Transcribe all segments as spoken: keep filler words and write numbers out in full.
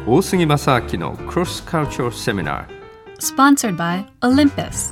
大杉正明の Cross Cultural Seminar Sponsored by Olympus.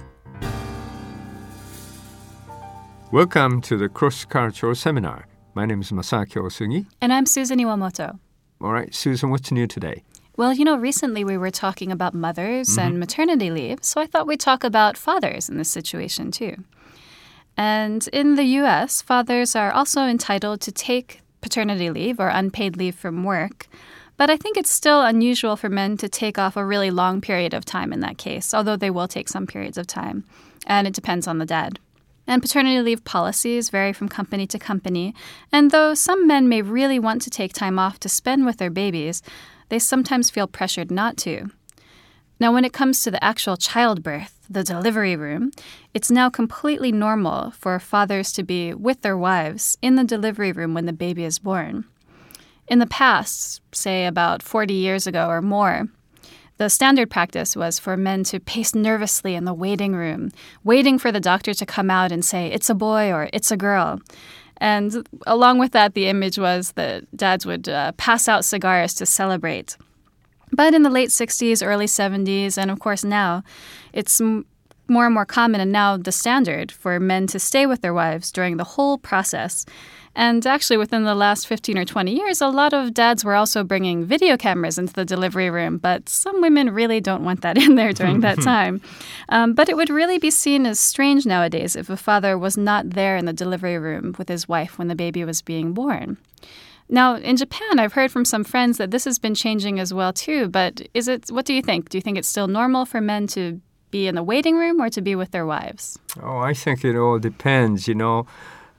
Welcome to the Cross Cultural Seminar. My name is Masaaki Osugi. And I'm Susan Iwamoto. All right, Susan, what's new today? Well, you know, recently we were talking about mothers Mm-hmm. and maternity leave, so I thought we'd talk about fathers in this situation too. And in the U S, fathers are also entitled to take paternity leave or unpaid leave from work. But I think it's still unusual for men to take off a really long period of time in that case, although they will take some periods of time. And it depends on the dad. And paternity leave policies vary from company to company. And though some men may really want to take time off to spend with their babies, they sometimes feel pressured not to. Now, when it comes to the actual childbirth, the delivery room, it's now completely normal for fathers to be with their wives in the delivery room when the baby is born. In the past, say about forty years ago or more, the standard practice was for men to pace nervously in the waiting room, waiting for the doctor to come out and say, it's a boy or it's a girl. And along with that, the image was that dads would uh, pass out cigars to celebrate. But in the late sixties, early seventies, and of course now, it's m- more and more common and now the standard for men to stay with their wives during the whole process. And actually, within the last fifteen or twenty years, a lot of dads were also bringing video cameras into the delivery room, but some women really don't want that in there during that time. Um, but it would really be seen as strange nowadays if a father was not there in the delivery room with his wife when the baby was being born. Now, in Japan, I've heard from some friends that this has been changing as well, too. But is it? What do you think? Do you think it's still normal for men to be in the waiting room or to be with their wives? Oh, I think it all depends, you know.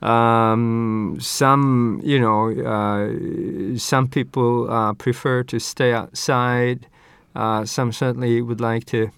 Um, some, you know, uh, some people uh, prefer to stay outside. Uh, some certainly would like to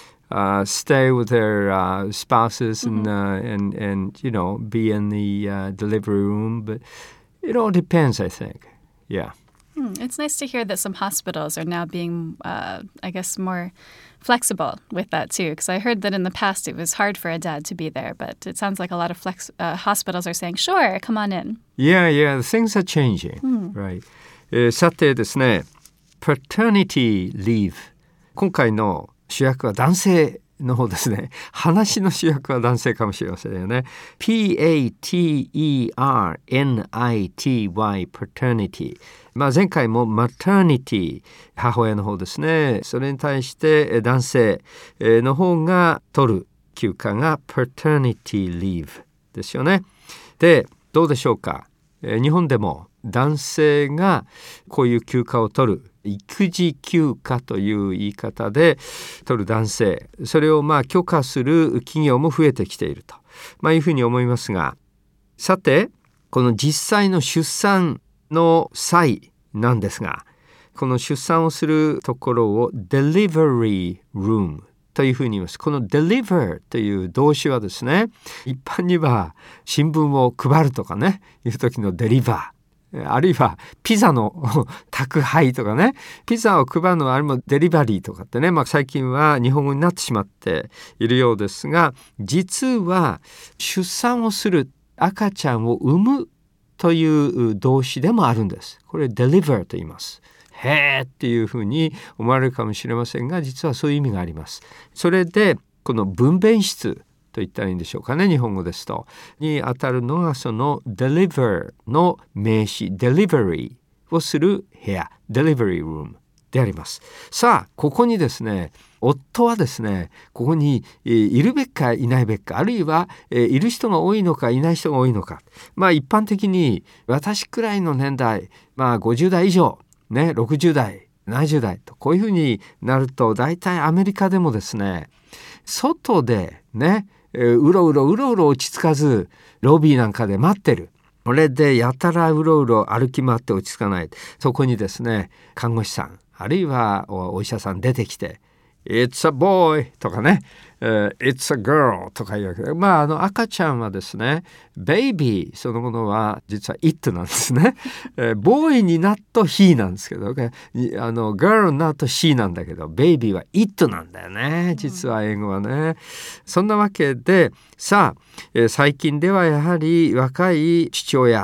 uh, stay with their uh, spouses Mm-hmm. and, uh, and, and, you know, be in the uh, delivery room. But it all depends, I think. Yeah. Hmm. It's nice to hear that some hospitals are now being, uh, I guess, more flexible with that, too. Because I heard that in the past it was hard for a dad to be there. But it sounds like a lot of flex- uh, hospitals are saying, sure, come on in. Yeah, yeah, things are changing. Right. えーさてですね、paternity leave。今回の主役は男性の方ですね。話の主役は男性かもしれませんよね。ピーエーティーイーアールエヌアイティーワイ paternity。まあ前回も maternity 母親の方ですね。それに対して男性の方が取る休暇が paternity leave ですよね。で、どうでしょうか。日本でも男性がこういう休暇を取る育児休暇という言い方で取る男性、それをまあ許可する企業も増えてきていると、まあ、いうふうに思いますが、さてこの実際の出産の際なんですが、この出産をするところを delivery room というふうに言います。この deliver という動詞はですね、一般には新聞を配るとかね、いう時の deliver、あるいはピザの宅配とかね、ピザを配るのはあれもデリバリーとかってね、まあ、最近は日本語になってしまっているようですが、実は出産をする、赤ちゃんを産むという動詞でもあるんです。これ deliver と言います。へーっていうふうに思われるかもしれませんが、実はそういう意味があります。それでこの分娩室と言ったらいいんでしょうかね、日本語ですとにあたるのがその deliver の名詞 delivery をする部屋 delivery room であります。さあここにですね、夫はですね、ここにいるべきかいないべきか、あるいはいる人が多いのかいない人が多いのか、まあ一般的に私くらいの年代、まあごじゅう代以上ね、ろくじゅう代ななじゅう代とこういうふうになると、大体アメリカでもですね、外でね、うろうろうろうろ落ち着かずロビーなんかで待ってる。これでやたらうろうろ歩き回って落ち着かない。そこにですね、看護師さんあるいはお医者さん出てきて It's a boy とかね、uh, It's a girl とか言うわけで、まああの赤ちゃんはですね、ベイビーそのものは実は it なんですね。ボーイになると he なんですけど、あの girl になると she なんだけど、ベイビーは it なんだよね。実は英語はね。そんなわけで、さあ、えー、最近ではやはり若い父親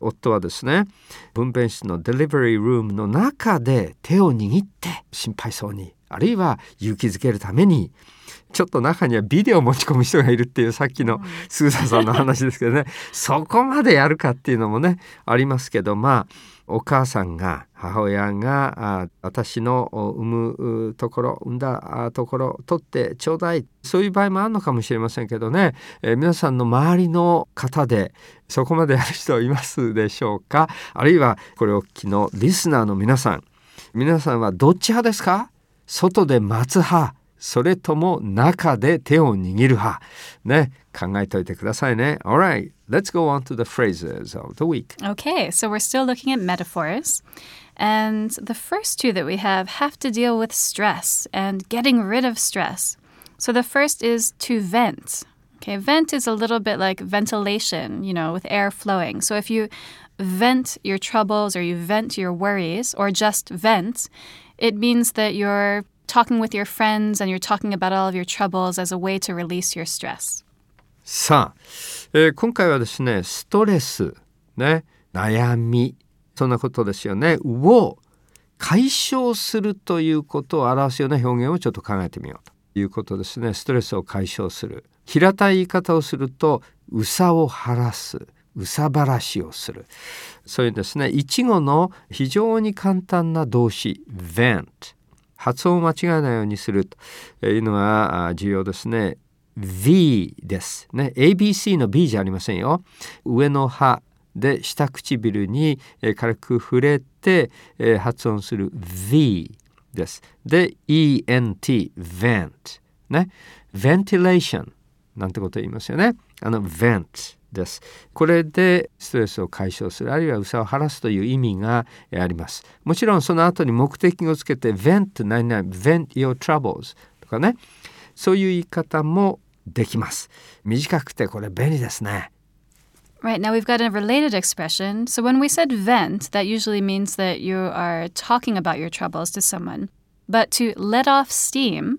夫はですね、分娩室のデリバリールームの中で手を握って心配そうに、あるいは勇気づけるために、ちょっと中にはビデオを持ち込む人がいるっていうさっきのスーザンさんの話ですけどね、そこまでやるかっていうのもねありますけど、まあお母さんが母親があ私の産むところ産んだところ取ってちょうだい、そういう場合もあるのかもしれませんけどね、えー、皆さんの周りの方でそこまでやる人いますでしょうか。あるいはこれをお聞きのリスナーの皆さん、皆さんはどっち派ですか？外で待つ派、それとも中で手を握る派ね、考えておいてくださいね。 Alright, let's go on to the phrases of the week. Okay, so we're still looking at metaphors. And the first two that we have have to deal with stress and getting rid of stress. So the first is to vent. Okay, vent is a little bit like ventilation, you know, with air flowing. So if you vent your troubles or you vent your worries or just vent, it means that you're talking with your friends and you're talking about all of your troubles as a way to release your stress. さあ、えー、今回はですね、ストレス、ね、悩み、そんなことですよねを解消するということを表すような表現をちょっと考えてみようということですね。ストレスを解消する、平たい言い方をすると憂さを晴らす、憂さ晴らしをする、そういうですね、一語の非常に簡単な動詞 vent、発音を間違えないようにするというのが重要ですね。 V ですね。 エービーシー の B じゃありませんよ。上の歯で下唇に軽く触れて発音する V です。で イーエヌティー vent ね、ventilation なんてこと言いますよね。あの ventです。これでストレスを解消する、あるいは憂さを晴らすという意味があります。もちろんその後に目的をつけて vent 何々 vent your troubles とかね、そういう言い方もできます。短くてこれ便利ですね。 Right, now we've got a related expression. So when we said vent, that usually means that you are talking about your troubles to someone. But to let off steam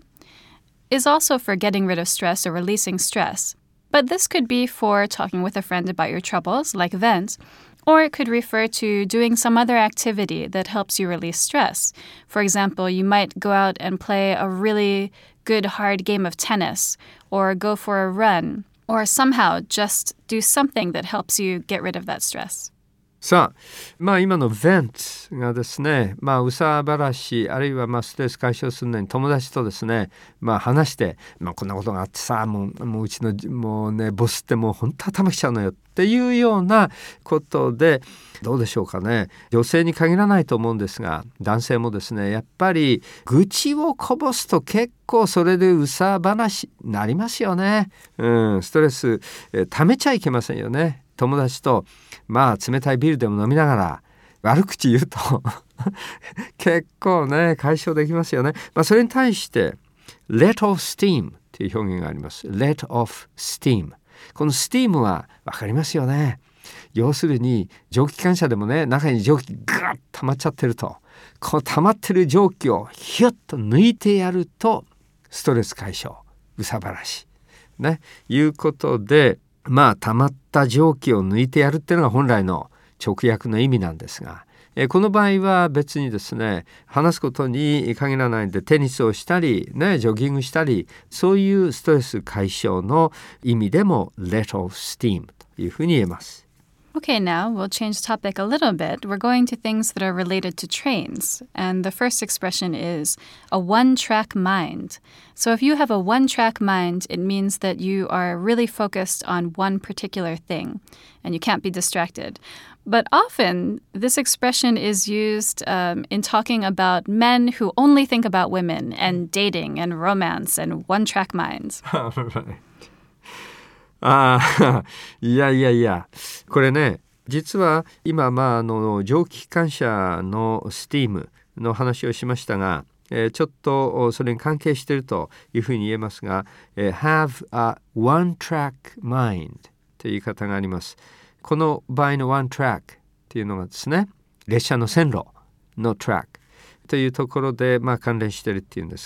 is also for getting rid of stress or releasing stress.But this could be for talking with a friend about your troubles, like vent, or it could refer to doing some other activity that helps you release stress. For example, you might go out and play a really good hard game of tennis, or go for a run, or somehow just do something that helps you get rid of that stress. さあ、まあ今の vent がですね、まあ憂さ晴らし、あるいはまあストレス解消するのに友達とですね、まあ話して、まあこんなことがあってさ、もう、もううちのもうねボスってもう本当頭きちゃうのよっていうようなことで、どうでしょうかね。女性に限らないと思うんですが、男性もですね、やっぱり愚痴をこぼすと結構それで憂さ話になりますよね。うん、ストレス、えー、溜めちゃいけませんよね。友達とまあ冷たいビールでも飲みながら悪口言うと結構ね解消できますよね。まあそれに対して let off steam という表現があります。let off steam、 この steam は分かりますよね。要するに蒸気機関車でもね、中に蒸気ガーッと溜まっちゃってると、この溜まってる蒸気をヒュッと抜いてやるとストレス解消、憂さ晴らしね、いうことで、まあ溜まった蒸気を抜いてやるっていうのが本来の直訳の意味なんですが、えこの場合は別にですね、話すことに限らないんでテニスをしたり、ね、ジョギングしたり、そういうストレス解消の意味でも let off steam というふうに言えます。 Okay, now we'll change topic a little bit. We're going to things that are related to trains. And the first expression is a one-track mind. So if you have a one-track mind, it means that you are really focused on one particular thing and you can't be distracted. But often, this expression is used um, in talking about men who only think about women and dating and romance and one-track minds. Right. ああ、いやいやいや、これね、実は今、まあ、あの蒸気機関車のスティームの話をしましたが、えー、ちょっとそれに関係しているというふうに言えますが、えー、have a one-track mind という言い方があります。この場合の one track っていうのがですね、列車の線路の track というところで、まあ、関連しているっていうんですが、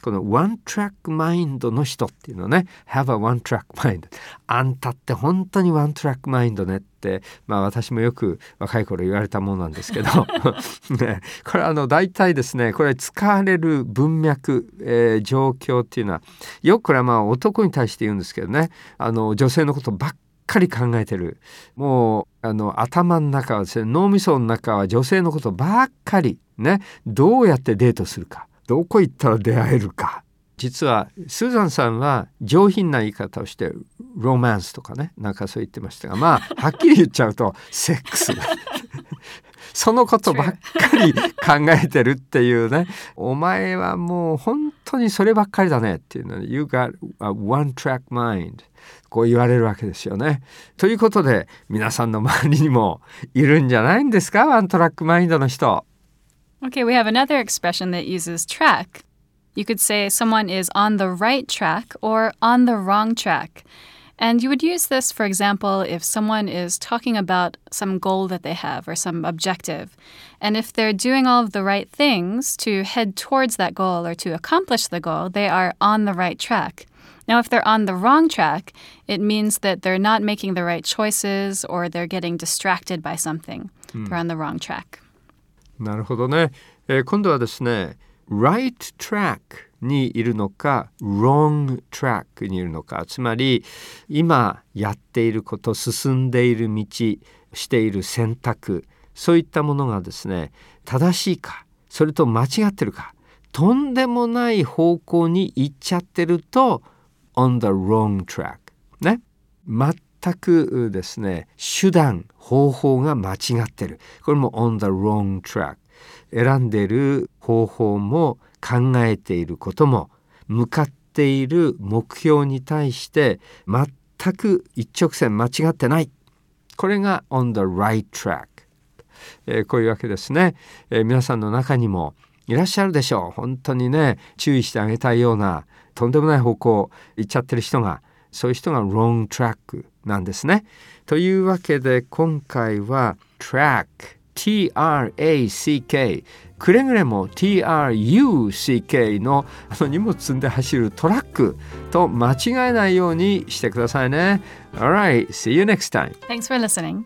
このワントラックマインドの人っていうのね、have a one track mind。あんたって本当にワントラックマインドねって、まあ私もよく若い頃言われたものなんですけど、ね、これあの大体ですね、これ使われる文脈、えー、状況っていうのは、よくこれはまあ男に対して言うんですけどね、あの女性のことばっかり考えてる。もうあの頭の中はですね、脳みその中は女性のことばっかりね、どうやってデートするか。どこ行ったら出会えるか。実はスーザンさんは上品な言い方をしてロマンスとかね、なんかそう言ってましたが、まあはっきり言っちゃうとセックスそのことばっかり考えてるっていうね、お前はもう本当にそればっかりだねっていうのに You got a one track mind、 こう言われるわけですよね。ということで皆さんの周りにもいるんじゃないんですか、ワントラックマインドの人。 Okay, we have another expression that uses track. You could say someone is on the right track or on the wrong track. And you would use this, for example, if someone is talking about some goal that they have or some objective. And if they're doing all of the right things to head towards that goal or to accomplish the goal, they are on the right track. Now, if they're on the wrong track, it means that they're not making the right choices or they're getting distracted by something. Hmm. They're on the wrong track. なるほどね、えー、今度はですね right track にいるのか wrong track にいるのか、つまり今やっていること、進んでいる道、している選択、そういったものがですね正しいか、それと間違ってるか、とんでもない方向に行っちゃってると on the wrong track ね、全くですね手段方法が間違ってる、これも on the wrong track。 選んでいる方法も考えていることも向かっている目標に対して全く一直線間違ってない、これが on the right track、えー、こういうわけですね、えー、皆さんの中にもいらっしゃるでしょう。本当にね注意してあげたいようなとんでもない方向行っちゃってる人が、そういう人が wrong track なんですね。というわけで今回は trackティーアールエーシーケー、 くれぐれも ティーアールユーシーケー の, あの荷物積んで走るトラックと間違えないようにしてくださいね。 Alright, see you next time. Thanks for listening.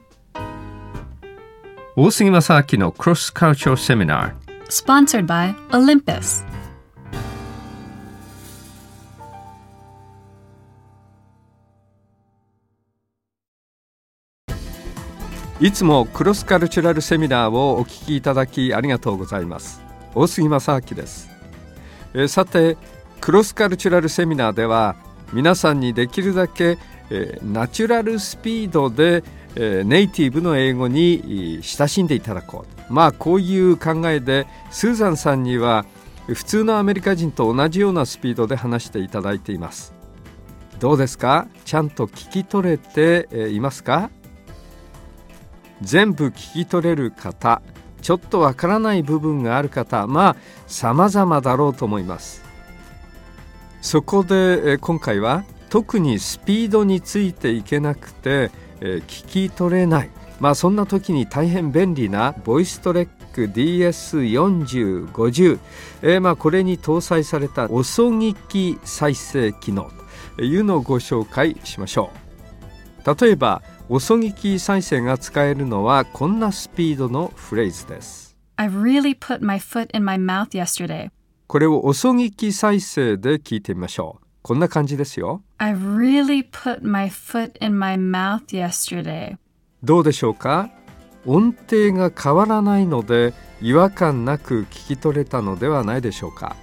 大杉正明の Cross Cultural Seminar Sponsored by Olympus。 いつもクロスカルチュラルセミナーをお聞きいただきありがとうございます。大杉正明です。えー、さてクロスカルチュラルセミナーでは皆さんにできるだけ、えー、ナチュラルスピードで、えー、ネイティブの英語に親しんでいただこう、まあこういう考えでスーザンさんには普通のアメリカ人と同じようなスピードで話していただいています。どうですか？ちゃんと聞き取れて、えー、いますか？全部聞き取れる方、ちょっとわからない部分がある方、まあ様々だろうと思います。そこでえ今回は特にスピードについていけなくて、え聞き取れない、まあそんな時に大変便利なボイストレック ディーエスよんじゅうごじゅう、えー、まあこれに搭載された遅聞き再生機能というのをご紹介しましょう。例えば遅聞き再生が使えるのはこんなスピードのフレーズです。 I've really put my foot in my mouth yesterday。 これを遅聞き再生で聞いてみましょう。こんな感じですよ。 I've really put my foot in my mouth yesterday。 どうでしょうか？音程が変わらないので違和感なく聞き取れたのではないでしょうか。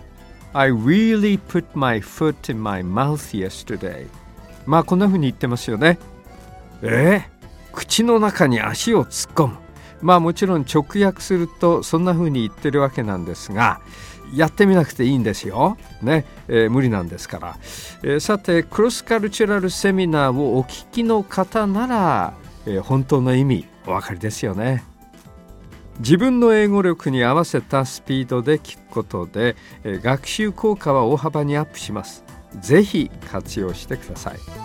I really put my foot in my mouth yesterday。 まあこんな風に言ってますよね。えー、口の中に足を突っ込む。まあもちろん直訳するとそんな風に言ってるわけなんですが、やってみなくていいんですよ、ねえー、無理なんですから、えー、さてクロスカルチュラルセミナーをお聞きの方なら、えー、本当の意味お分かりですよね。自分の英語力に合わせたスピードで聞くことで、えー、学習効果は大幅にアップします。ぜひ活用してください。